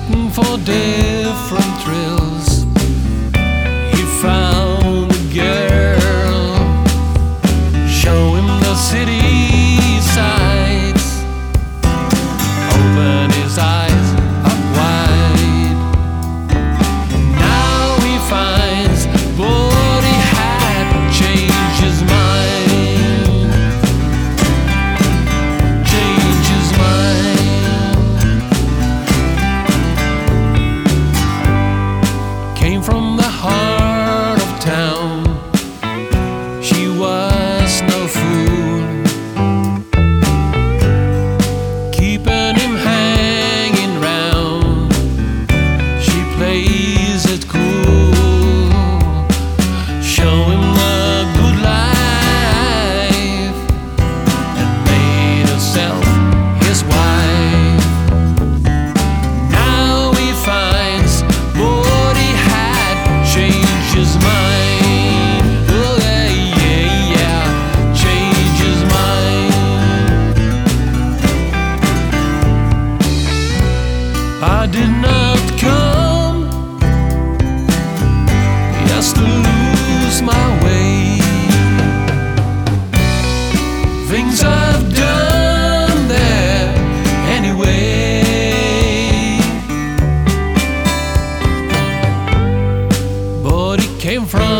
looking for different thrills. He found a girl, show him the city sights, open his eyes up wide. Now he finds what he had changed his mind, changed his mind. Came from the heart of town, she was no fool, keeping him hanging round. She plays it cool, show him the good life, and made herself his wife. Now he finds what he had changed his mind. Oh yeah, yeah, yeah, changed his mind. I did not come just to lose my way. Things I've done there anyway. But he came from